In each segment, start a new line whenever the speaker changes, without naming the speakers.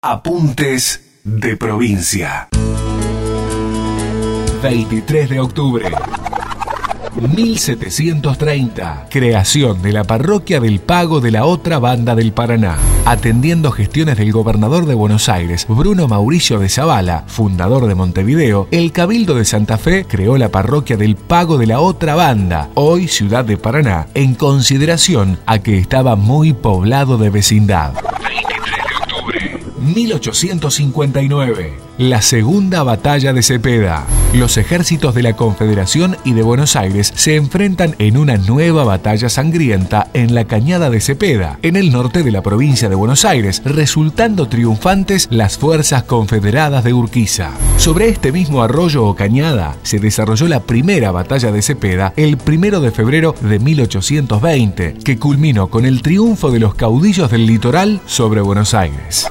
Apuntes de provincia. 23 de octubre. 1730. Creación de la parroquia del Pago de la Otra Banda del Paraná. Atendiendo gestiones del gobernador de Buenos Aires, Bruno Mauricio de Zavala, fundador de Montevideo, el Cabildo de Santa Fe creó la parroquia del Pago de la Otra Banda, hoy ciudad de Paraná, en consideración a que estaba muy poblado de vecindad. 1859. La Segunda Batalla de Cepeda. Los ejércitos de la Confederación y de Buenos Aires se enfrentan en una nueva batalla sangrienta en la Cañada de Cepeda, en el norte de la provincia de Buenos Aires, resultando triunfantes las fuerzas confederadas de Urquiza. Sobre este mismo arroyo o cañada se desarrolló la primera batalla de Cepeda el 1 de febrero de 1820, que culminó con el triunfo de los caudillos del litoral sobre Buenos Aires.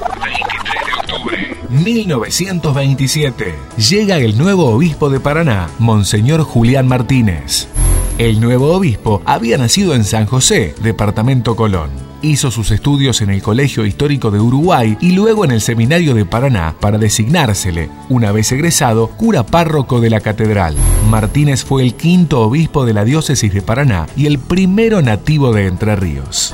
1927. Llega el nuevo obispo de Paraná, Monseñor Julián Martínez. El nuevo obispo había nacido en San José, departamento Colón. Hizo sus estudios en el Colegio Histórico de Uruguay y luego en el Seminario de Paraná para designársele, una vez egresado, cura párroco de la catedral. Martínez fue el quinto obispo de la diócesis de Paraná y el primero nativo de Entre Ríos.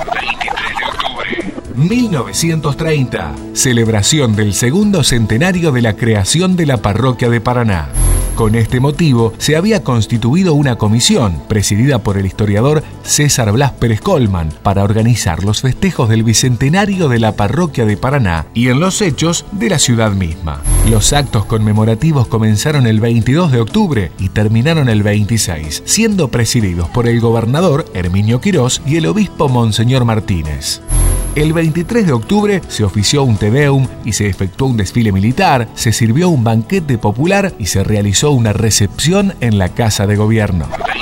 1930. Celebración del segundo centenario de la creación de la parroquia de Paraná. Con este motivo, se había constituido una comisión, presidida por el historiador César Blas Pérez Colman, para organizar los festejos del bicentenario de la parroquia de Paraná y en los hechos de la ciudad misma. Los actos conmemorativos comenzaron el 22 de octubre y terminaron el 26, siendo presididos por el gobernador Herminio Quirós y el obispo Monseñor Martínez. El 23 de octubre se ofició un Te Deum y se efectuó un desfile militar, se sirvió un banquete popular y se realizó una recepción en la Casa de Gobierno.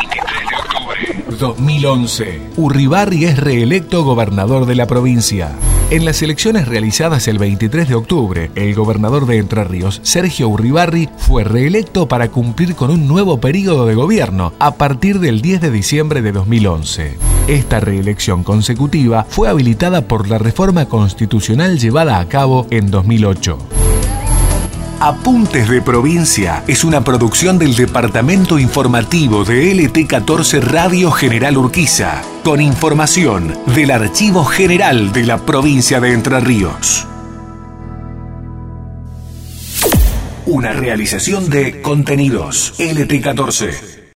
2011. Urribarri es reelecto gobernador de la provincia. En las elecciones realizadas el 23 de octubre, el gobernador de Entre Ríos, Sergio Urribarri, fue reelecto para cumplir con un nuevo período de gobierno a partir del 10 de diciembre de 2011. Esta reelección consecutiva fue habilitada por la reforma constitucional llevada a cabo en 2008. Apuntes de Provincia es una producción del Departamento Informativo de LT14 Radio General Urquiza, con información del Archivo General de la Provincia de Entre Ríos. Una realización de Contenidos LT14.